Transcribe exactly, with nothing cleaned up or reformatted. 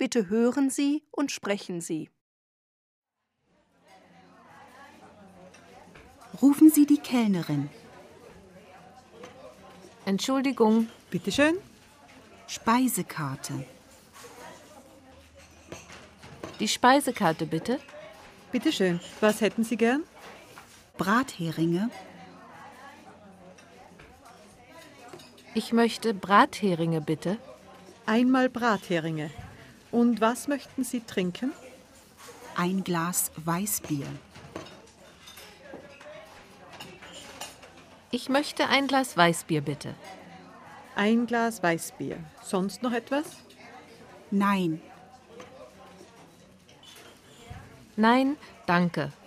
Bitte hören Sie und sprechen Sie. Rufen Sie die Kellnerin. Entschuldigung. Bitte schön. Speisekarte. Die Speisekarte bitte. Bitte schön. Was hätten Sie gern? Bratheringe. Ich möchte Bratheringe bitte. Einmal Bratheringe. Und was möchten Sie trinken? Ein Glas Weißbier. Ich möchte ein Glas Weißbier bitte. Ein Glas Weißbier. Sonst noch etwas? Nein. Nein, danke.